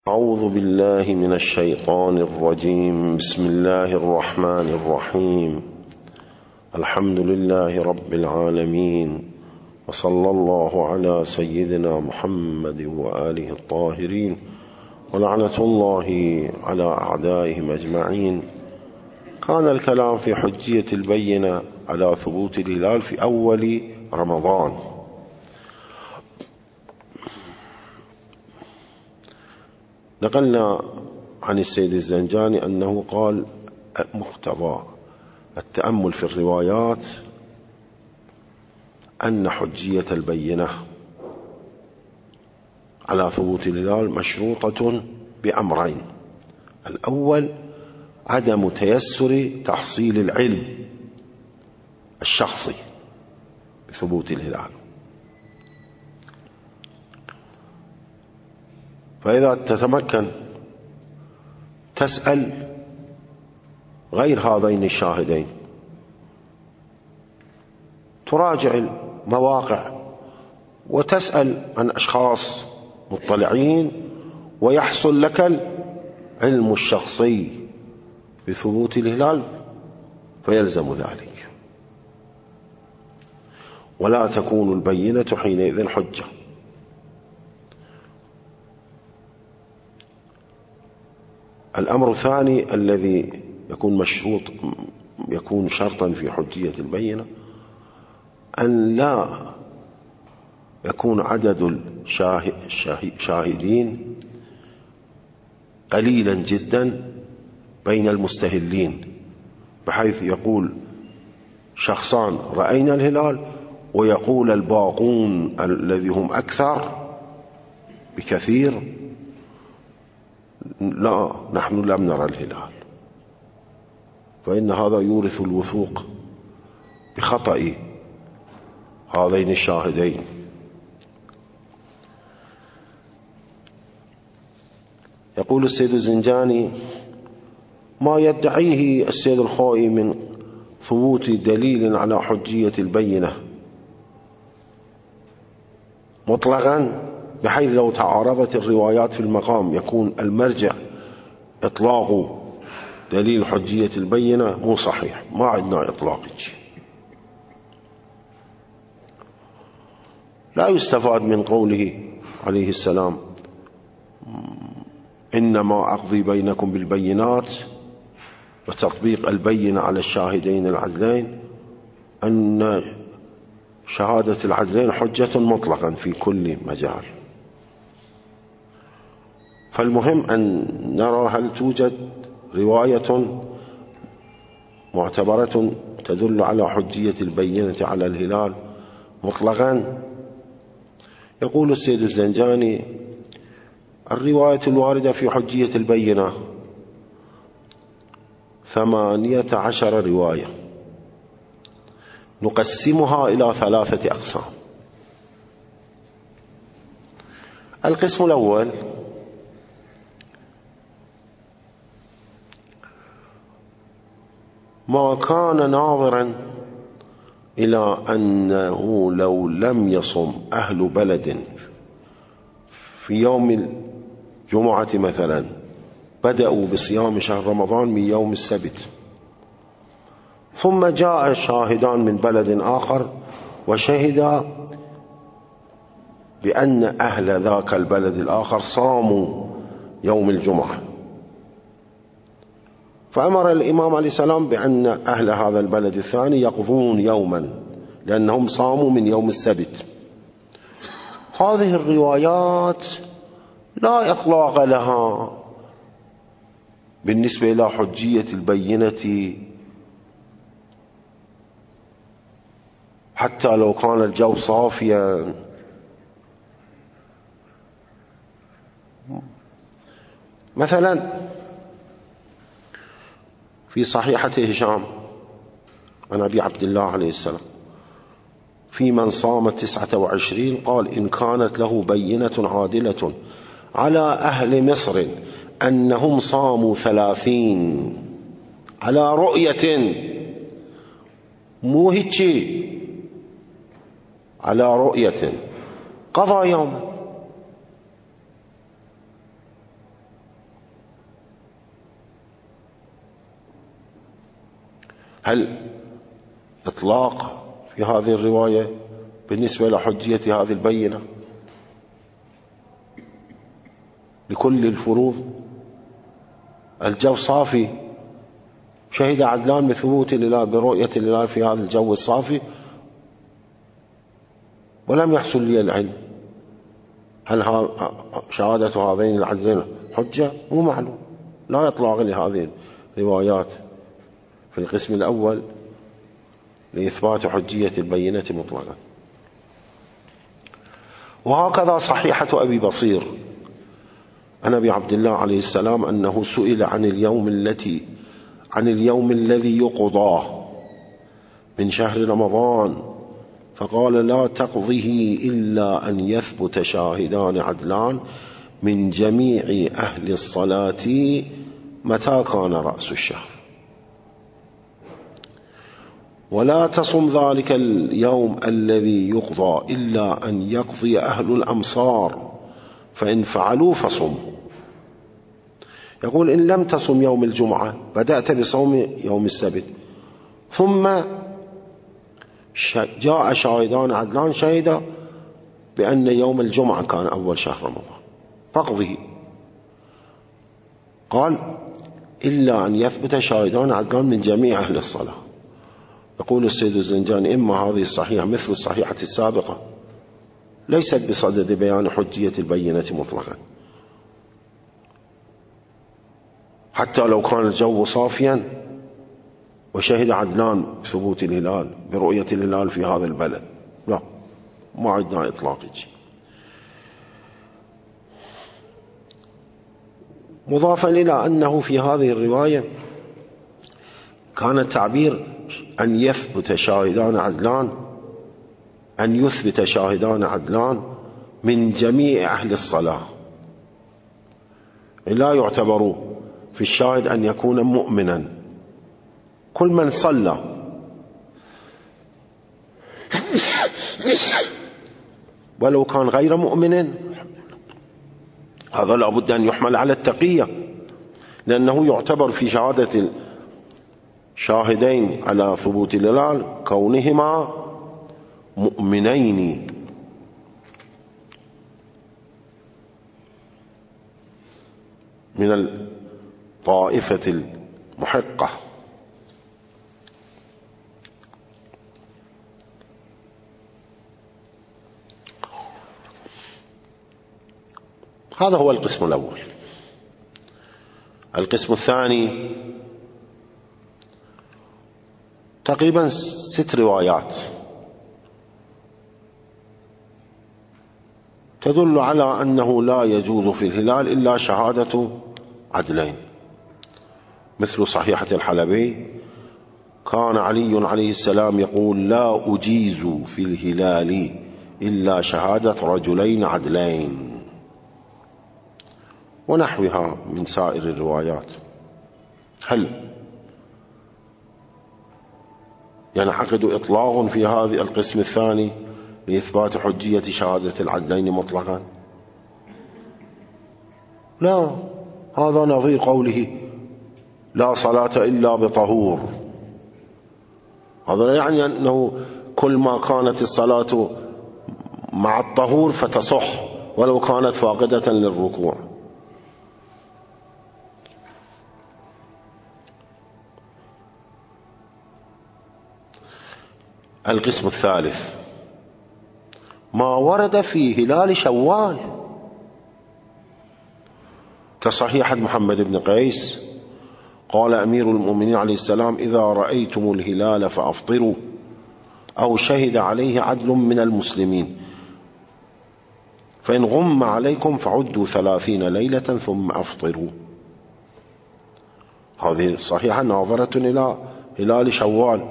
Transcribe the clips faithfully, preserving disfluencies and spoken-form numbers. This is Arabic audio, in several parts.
أعوذ بالله من الشيطان الرجيم. بسم الله الرحمن الرحيم. الحمد لله رب العالمين، وصلى الله على سيدنا محمد وآله الطاهرين، ولعنة الله على أعدائهم أجمعين. كان الكلام في حجية البينة على ثبوت الهلال في أول رمضان. نقلنا عن السيد الزنجاني أنه قال مقتضى التأمل في الروايات أن حجية البينة على ثبوت الهلال مشروطة بأمرين: الأول عدم تيسر تحصيل العلم الشخصي بثبوت الهلال، فإذا تتمكن تسأل غير هذين الشاهدين، تراجع المواقع وتسأل عن أشخاص مطلعين، ويحصل لك العلم الشخصي بثبوت الهلال، فيلزم ذلك، ولا تكون البينة حينئذ حجة. الأمر الثاني الذي يكون مشروط يكون شرطا في حجية البينة أن لا يكون عدد الشاهدين قليلا جدا بين المستهلين، بحيث يقول شخصان رأينا الهلال ويقول الباقون الذي هم أكثر بكثير لا، نحن لم نرى الهلال، فإن هذا يورث الوثوق بخطأ هذين الشاهدين. يقول السيد الزنجاني: ما يدعيه السيد الخوئي من ثبوت دليل على حجية البينة مطلقا، بحيث لو تعارضت الروايات في المقام يكون المرجع إطلاق دليل حجية البينة، مو صحيح، ما عندنا إطلاق. لا يستفاد من قوله عليه السلام: إنما أقضي بينكم بالبينات، وتطبيق البينة على الشاهدين العدلين، أن شهادة العدلين حجة مطلقا في كل مجال. فالمهم أن نرى هل توجد رواية معتبرة تدل على حجية البينة على الهلال مطلقا. يقول السيد الزنجاني: الرواية الواردة في حجية البينة ثمانية عشر رواية، نقسمها إلى ثلاثة أقسام. القسم الأول ما كان ناظرا إلى أنه لو لم يصم أهل بلد في يوم الجمعة مثلا بدأوا بصيام شهر رمضان من يوم السبت، ثم جاء شاهدان من بلد آخر وشهدا بأن أهل ذاك البلد الآخر صاموا يوم الجمعة، فأمر الإمام عليه السلام بأن أهل هذا البلد الثاني يقضون يوما لأنهم صاموا من يوم السبت. هذه الروايات لا إطلاق لها بالنسبة إلى حجية البينة، حتى لو كان الجو صافيا. مثلا في صحيحة هشام عن أبي عبد الله عليه السلام في من صام تسعة وعشرين قال: إن كانت له بينة عادلة على أهل مصر أنهم صاموا ثلاثين على رؤية، مو هيك، على رؤية، قضى يوما. هل إطلاق في هذه الرواية بالنسبة لحجية هذه البينة لكل الفروض؟ الجو صافي، شهد عدلان بثبوت الهلال برؤية الهلال في هذا الجو الصافي ولم يحصل لي العلم، هل شهادة هذين العدلين حجة؟ مو معلوم، لا يطلق لهذه الروايات في القسم الأول لإثبات حجية البينة مطلقا. وهكذا صحيحة أبي بصير عن أبي عبد الله عليه السلام أنه سئل عن اليوم التي عن اليوم الذي يقضى من شهر رمضان فقال لا تقضه إلا أن يثبت شاهدان عدلان من جميع أهل الصلاة متى كان رأس الشهر، ولا تصم ذلك اليوم الذي يقضى إلا أن يقضي أهل الأمصار فإن فعلوا فصموا. يقول إن لم تصم يوم الجمعة بدأت بصوم يوم السبت، ثم جاء شاهدان عدلان شهد بأن يوم الجمعة كان أول شهر رمضان فاقضه. قال إلا أن يثبت شاهدان عدلان من جميع أهل الصلاة. يقول السيد الزنجاني إما هذه الصحيحة مثل الصحيحة السابقة ليست بصدد بيان حجية البينة مطلقا، حتى لو كان الجو صافيا وشهد عدلان بثبوت الهلال برؤية الهلال في هذا البلد، لا، ما عندنا إطلاق شيء. مضافا إلى أنه في هذه الرواية كان التعبير أن يثبت شاهدان عدلان أن يثبت شاهدان عدلان من جميع أهل الصلاة، لا يعتبر في الشاهد أن يكون مؤمنا، كل من صلى ولو كان غير مؤمن هذا لابد أن يحمل على التقية، لأنه يعتبر في شهادة الشاهدين على ثبوت الهلال كونهما مؤمنين. من الطائفة المحقة. هذا هو القسم الأول. القسم الثاني تقريبا ست روايات تدل على أنه لا يجوز في الهلال إلا شهادة عدلين، مثل صحيحة الحلبي كان علي عليه السلام يقول لا أجيز في الهلال إلا شهادة رجلين عدلين، ونحوها من سائر الروايات. هل ينعقد إطلاق في هذا القسم الثاني لإثبات حجية شهادة العدلين مطلقا؟ لا، هذا نظير قوله لا صلاة إلا بطهور. هذا يعني أنه كل ما كانت الصلاة مع الطهور فتصح ولو كانت فاقدة للركوع. القسم الثالث ما ورد في هلال شوال كصحيحة محمد بن قيس قال أمير المؤمنين عليه السلام إذا رأيتم الهلال فأفطروا، أو شهد عليه عدل من المسلمين فإن غم عليكم فعدوا ثلاثين ليلة ثم أفطروا. هذه الصحيحة ناظرة إلى هلال شوال.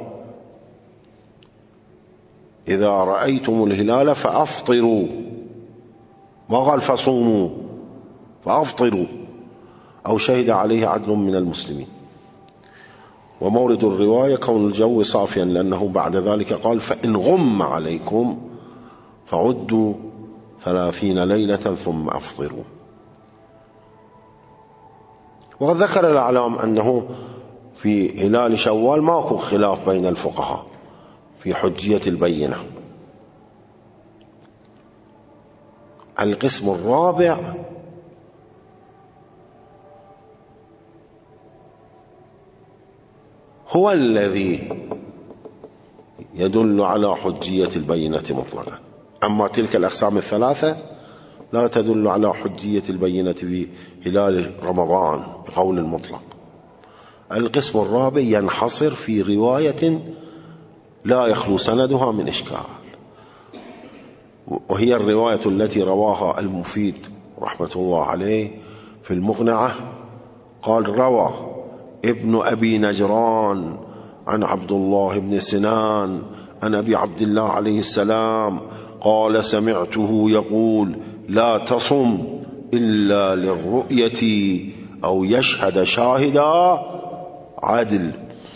إذا رأيتم الهلال فأفطروا، ما قال فصوموا، فأفطروا أو شهد عليه عدل من المسلمين. ومورد الرواية كون الجو صافيا، لأنه بعد ذلك قال فإن غم عليكم فعدوا ثلاثين ليلة ثم أفطروا. وقد ذكر الأعلام أنه في هلال شوال ماكو خلاف بين الفقهاء في حجية البينة. القسم الرابع هو الذي يدل على حجية البينة مطلقا، أما تلك الأقسام الثلاثة لا تدل على حجية البينة في هلال رمضان بقول المطلق. القسم الرابع ينحصر في رواية لا يخلو سندها من إشكال، وهي الرواية التي رواها المفيد رحمة الله عليه في المقنعة، قال: روى ابن أبي نجران عن عبد الله بن سنان عن أبي عبد الله عليه السلام قال: سمعته يقول: لا تصم إلا للرؤية أو يشهد شاهدا عدل.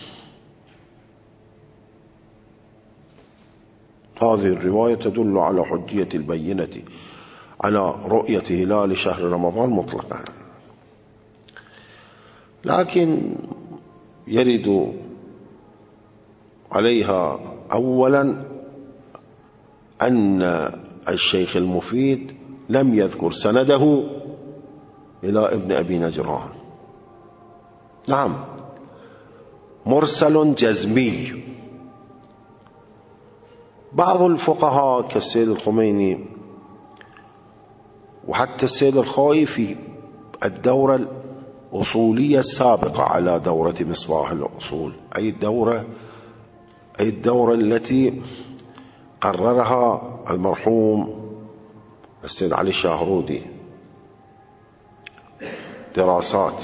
هذه الرواية تدل على حجية البينة على رؤية هلال شهر رمضان مطلقا، لكن يرد عليها أولا أن الشيخ المفيد لم يذكر سنده إلى ابن أبي نجران، نعم مرسل جزمي. بعض الفقهاء كالسيد الخميني وحتى السيد الخوئي في الدورة الأصولية السابقة على دورة مصباح الأصول، أي الدورة أي الدورة التي قررها المرحوم السيد علي الشاهرودي، دراسات.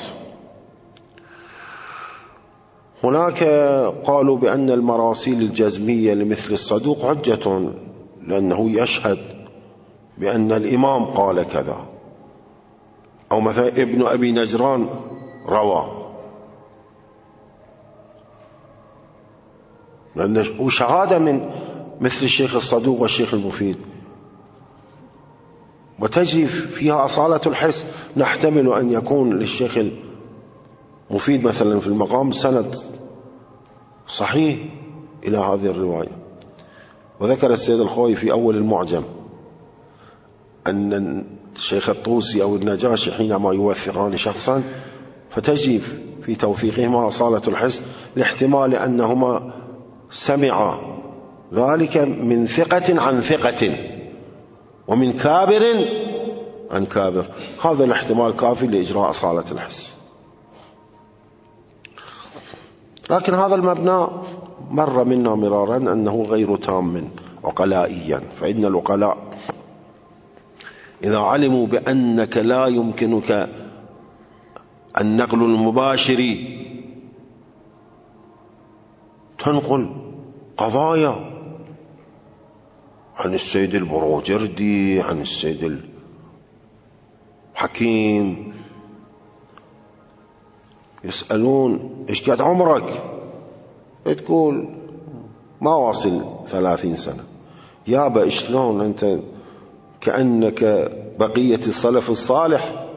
هناك قالوا بأن المراسيل الجزمية لمثل الصدوق حجة، لأنه يشهد بأن الإمام قال كذا، أو مثلا ابن أبي نجران روى، لأنه شهادة من مثل الشيخ الصدوق والشيخ المفيد، وتجي فيها أصالة الحس. نحتمل أن يكون للشيخ المفيد مثلا في المقام سند صحيح إلى هذه الرواية. وذكر السيد الخوئي في أول المعجم أن الشيخ الطوسي أو النجاشي حينما يوثقان شخصا فتجي في توثيقهما أصالة الحس لاحتمال أنهما سمعا ذلك من ثقة عن ثقة ومن كابر عن كابر. هذا الاحتمال كافي لإجراء أصالة الحس، لكن هذا المبنى مر منا مرارا أنه غير تام عقلائيا، فإن العقلاء إذا علموا بأنك لا يمكنك النقل المباشر تنقل قضايا عن السيد البروجردي، عن السيد الحكيم، يسألون إيش قد عمرك؟ تقول ما واصل ثلاثين سنة. يابا إشلون أنت كأنك بقية السلف الصالح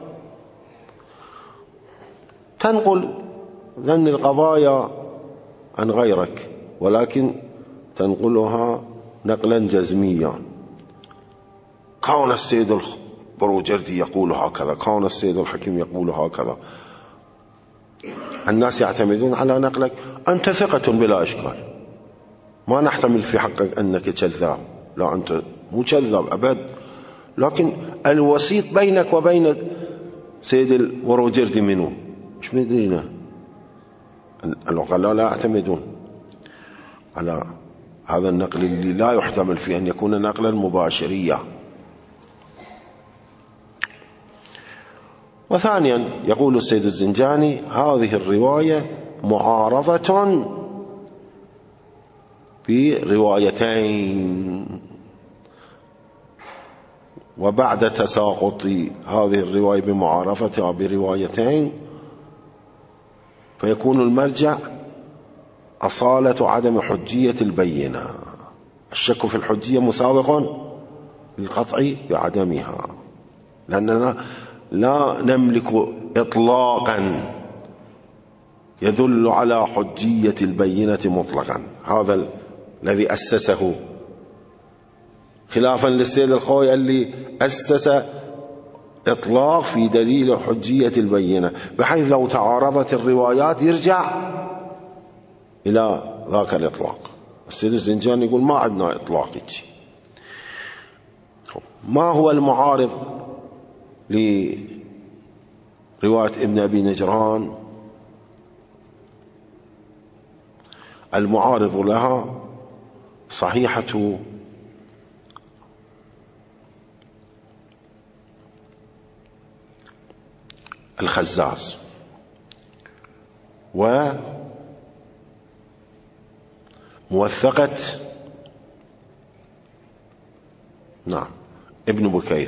تنقل ذن القضايا عن غيرك، ولكن تنقلها نقلا جزميا. كان السيد البروجردي يقول هكذا، كان السيد الحكيم يقول هكذا. الناس يعتمدون على نقلك، أنت ثقة بلا إشكال، ما نحتمل في حقك أنك كذاب، لا أنت مو كذاب أبد، لكن الوسيط بينك وبين سيد البروجردي منه مش مدرينا. العقلاء لا يعتمدون على هذا النقل اللي لا يحتمل في أن يكون نقلا مباشريا. وثانيا يقول السيد الزنجاني: هذه الرواية معارضة بروايتين، وبعد تساقط هذه الرواية بمعارضتها بروايتين فيكون المرجع أصالة عدم حجية البينة. الشك في الحجية مسابق للقطع بعدمها، لأننا لا نملك إطلاقا يدل على حجية البينة مطلقا. هذا الذي أسسه خلافا للسيد الخوي اللي أسس إطلاق في دليل حجية البينة، بحيث لو تعارضت الروايات يرجع إلى ذاك الإطلاق. السيد الزنجاني يقول ما عندنا إطلاق. ما هو المعارض لرواية ابن أبي نجران؟ المعارض لها صحيحة الخزاز وموثقة نعم ابن بكير.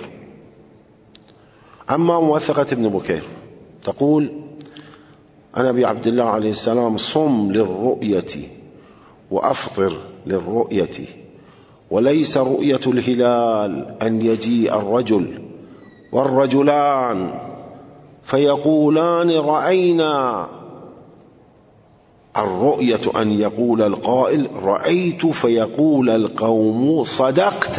أما موثقة ابن بكير تقول: أنا أبي عبد الله عليه السلام صم للرؤية وأفطر للرؤية، وليس رؤية الهلال أن يجيء الرجل والرجلان فيقولان رأينا. الرؤية أن يقول القائل رأيت فيقول القوم صدقت.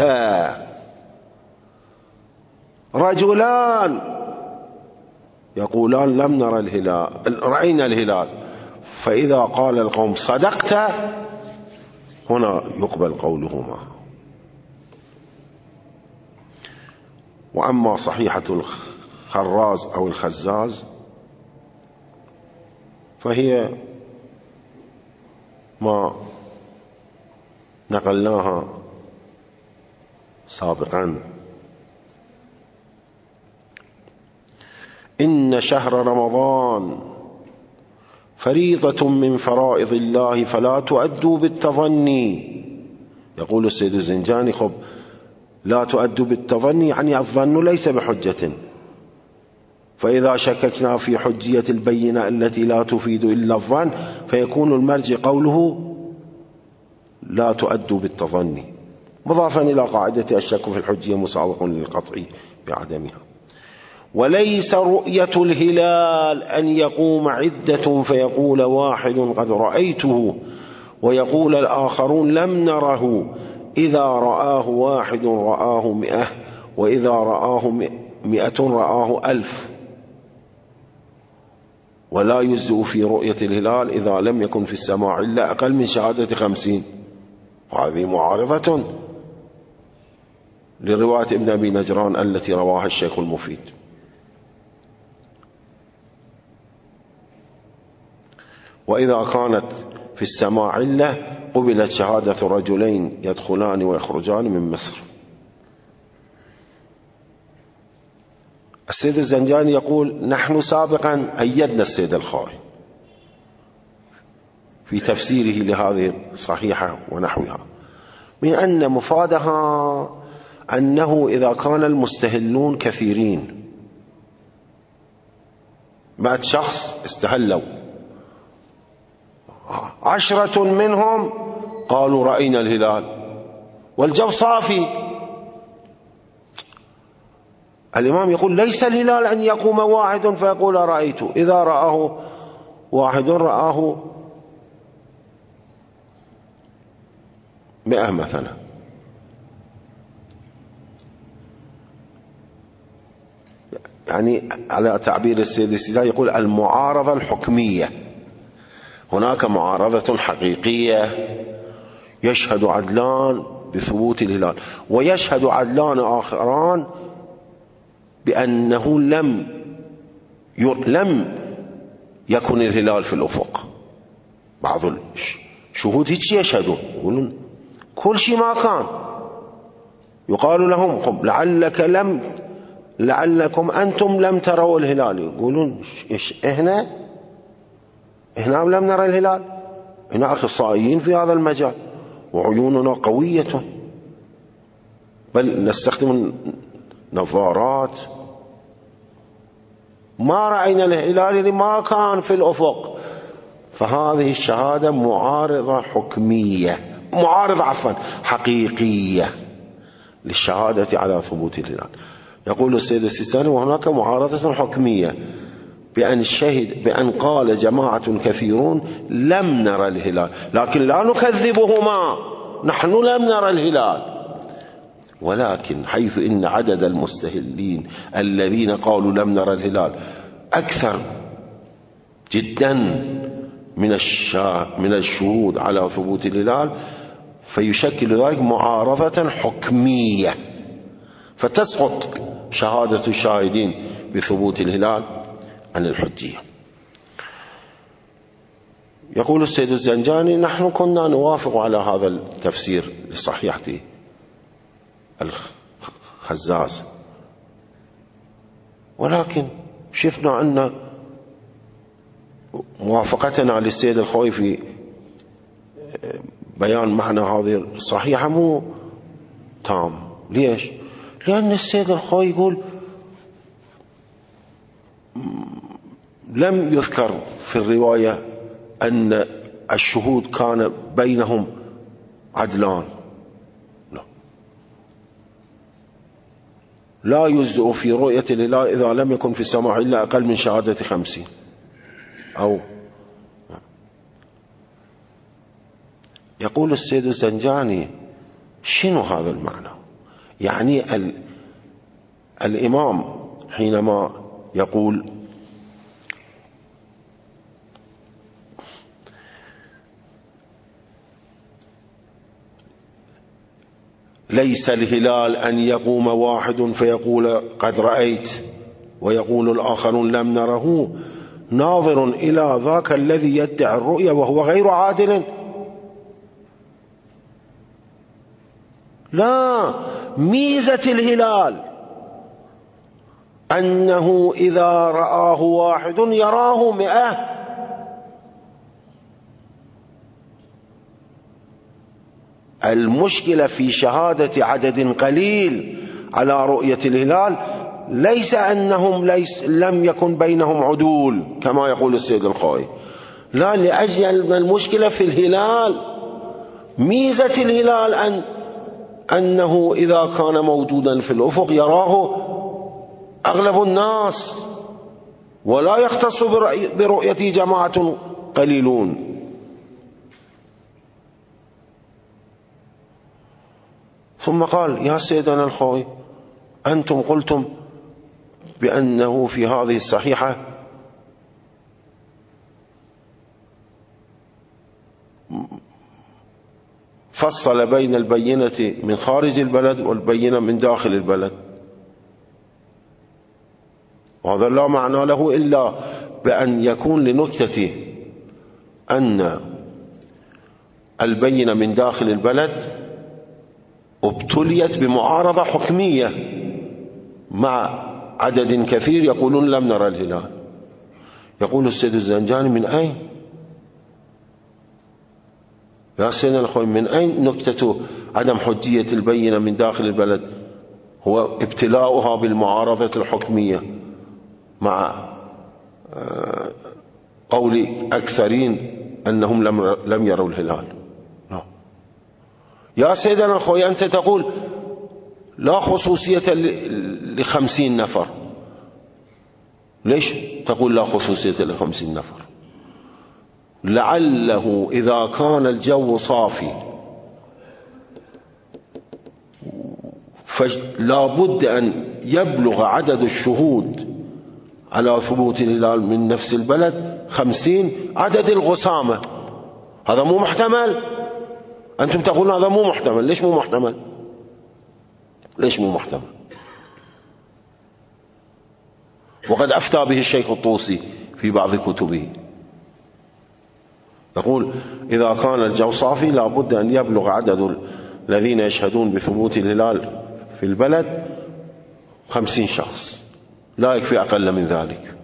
رجلان يقولان لم نرى الهلال، رأينا الهلال، فإذا قال القوم صدقت هنا يقبل قولهما. وأما صحيحة الخراز أو الخزاز فهي ما نقلناها سابقا: إن شهر رمضان فريضة من فرائض الله فلا تؤدوا بالتظني. يقول السيد الزنجاني: خب لا تؤدوا بالتظني يعني الظن ليس بحجة، فإذا شككنا في حجية البينة التي لا تفيد إلا الظن فيكون المرجع قوله لا تؤدوا بالتظني، مضافا إلى قاعدة الشك في الحجية مساوق للقطع بعدمها. وليس رؤية الهلال أن يقوم عدة فيقول واحد قد رأيته ويقول الآخرون لم نره. إذا رآه واحد رآه مئة، وإذا رآه مئة رآه ألف. ولا يجزئ في رؤية الهلال إذا لم يكن في السماع إلا أقل من شهادة خمسين. وهذه معارضة لرواية ابن أبي نجران التي رواها الشيخ المفيد. وإذا كانت في السماع علة قبلت شهادة رجلين يدخلان ويخرجان من مصر. السيد الزنجاني يقول: نحن سابقا أيدنا السيد الخوي في تفسيره لهذه الصحيحة ونحوها من أن مفادها أنه إذا كان المستهلون كثيرين، بعد شخص استهلوا عشرة منهم قالوا رأينا الهلال والجو صافي، الإمام يقول ليس الهلال أن يقوم واحد فيقول رأيته. إذا رآه واحد رآه مئة مثلا، يعني على تعبير السيد السيداء يقول المعارضة الحكمية. هناك معارضة حقيقية يشهد عدلان بثبوت الهلال، ويشهد عدلان آخران بأنه لم لم يكن الهلال في الأفق. بعض الشهود هيك يشهدون، يقولون كل شيء ما كان. يقال لهم لعلك لم لعلكم أنتم لم تروا الهلال، يقولون إحنا إحنا لم نرى الهلال، إحنا أخصائيين في هذا المجال وعيوننا قوية، بل نستخدم نظارات، ما رأينا الهلال لما كان في الأفق. فهذه الشهادة معارضة حكمية، معارضة عفوا حقيقية للشهادة على ثبوت الهلال. يقول السيد السيستاني: وهناك معارضة حكمية بأن شهد بأن قال جماعة كثيرون لم نرى الهلال، لكن لا نكذبهما، نحن لم نرى الهلال، ولكن حيث إن عدد المستهلين الذين قالوا لم نرى الهلال أكثر جدا من الشا من الشهود على ثبوت الهلال، فيشكل ذلك معارضة حكمية، فتسقط شهادة الشاهدين بثبوت الهلال عن الحجية. يقول السيد الزنجاني: نحن كنا نوافق على هذا التفسير لصحيحة الخزاز، ولكن شفنا أن موافقتنا للسيد الخوي في بيان معنى هذه الصحيحة مو تام. ليش؟ لأن السيد الخوي يقول لم يذكر في الرواية أن الشهود كان بينهم عدلان، لا لا يجزئ في رؤية الهلال إذا لم يكن في السماع إلا أقل من شهادة خمسين. أو يقول السيد الزنجاني: شنو هذا المعنى؟ يعني ال... الإمام حينما يقول ليس الهلال أن يقوم واحد فيقول قد رأيت ويقول الآخرون لم نره، ناظر إلى ذاك الذي يدعي الرؤيا وهو غير عادل. لا، ميزة الهلال أنه إذا رآه واحد يراه مئة، المشكلة في شهادة عدد قليل على رؤية الهلال ليس أنهم ليس لم يكن بينهم عدول كما يقول السيد الخوي، لا، لأجل المشكلة في الهلال. ميزة الهلال أن أنه إذا كان موجودا في الأفق يراه أغلب الناس، ولا يختص برؤية جماعة قليلون. ثم قال: يا سيدنا الخوي، أنتم قلتم بأنه في هذه الصحيحة فصل بين البينة من خارج البلد والبينة من داخل البلد، وهذا لا معنى له إلا بأن يكون لنكتة أن البينة من داخل البلد ابتليت بمعارضة حكمية مع عدد كثير يقولون لم نرى الهلال. يقول السيد الزنجاني: من أين يا سيدنا الأخوين، من أين نكتة عدم حجية البينة من داخل البلد؟ هو ابتلاؤها بالمعارضة الحكمية مع قول أكثرين أنهم لم يروا الهلال. لا. يا سيدنا الأخوين، أنت تقول لا خصوصية لخمسين نفر. ليش تقول لا خصوصية لخمسين نفر؟ لعله إذا كان الجو صافي فلا بد أن يبلغ عدد الشهود على ثبوت الهلال من نفس البلد خمسين عدد الغسامة. هذا مو محتمل. أنتم تقولون هذا مو محتمل. ليش مو محتمل؟ ليش مو محتمل؟ وقد أفتى به الشيخ الطوسي في بعض كتبه، يقول إذا كان الجو صافي لا بد أن يبلغ عدد الذين يشهدون بثبوت الهلال في البلد خمسين شخص، لا يكفي أقل من ذلك.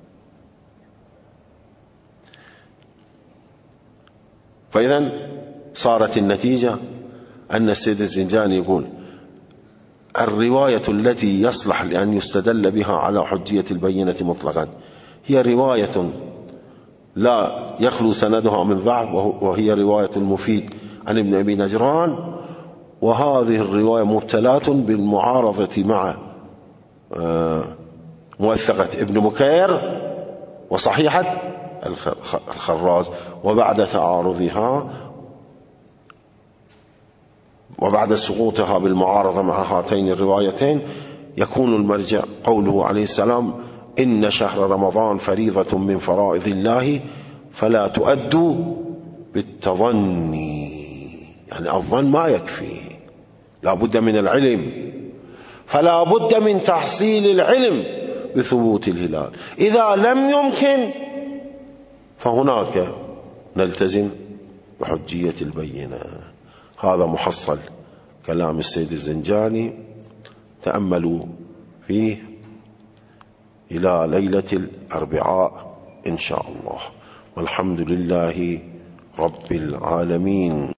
فإذا صارت النتيجة أن السيد الزنجاني يقول الرواية التي يصلح لأن يستدل بها على حجية البينة مطلقا هي رواية لا يخلو سندها من ضعف، وهي رواية المفيد عن ابن أبي نجران، وهذه الرواية مبتلاة بالمعارضة مع موثقة ابن مكير وصحيحة الخراز، وبعد تعارضها وبعد سقوطها بالمعارضة مع هاتين الروايتين يكون المرجع قوله عليه السلام: إن شهر رمضان فريضة من فرائض الله فلا تؤدوا بالتظني، يعني الظن ما يكفي، لا بد من العلم، فلا بد من تحصيل العلم بثبوت الهلال. إذا لم يمكن فهناك نلتزم بحجية البينة. هذا محصل كلام السيد الزنجاني، تأملوا فيه إلى ليلة الأربعاء إن شاء الله، والحمد لله رب العالمين.